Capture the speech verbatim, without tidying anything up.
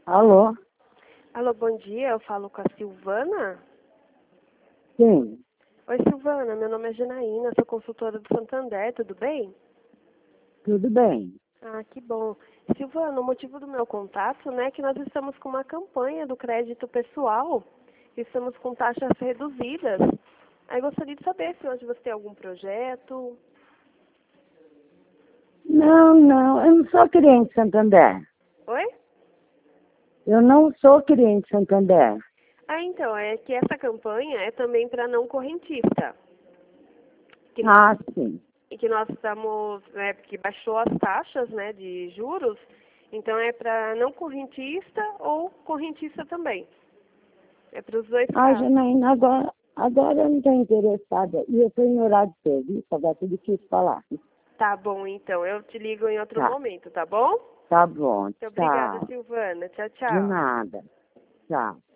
Alô? Alô, bom dia. Eu falo com a Silvana. Sim, Oi, Silvana. Meu nome é Janaína, sou consultora do Santander, tudo bem? tudo bem. Ah, que bom. Silvana, o motivo do meu contato, né, é que nós estamos com uma campanha do crédito pessoal. Estamos com taxas reduzidas. Aí gostaria de saber se hoje você tem algum projeto. Não, não, eu não sou cliente Santander. Oi? Eu não sou cliente Santander. Ah, então, é que essa campanha é também para não correntista. Que nós, Ah, sim. e que nós estamos, né, que baixou as taxas, né, de juros. Então é para não correntista ou correntista também. É para os dois Ah, casos. Janaína, agora, agora eu não estou interessada. E eu estou em horário de serviço, agora é difícil falar. Tá bom, então. Eu te ligo em outro Tá, momento, tá bom? tá bom, Muito obrigada, tchau. Silvana. Tchau, De tchau. nada, tchau.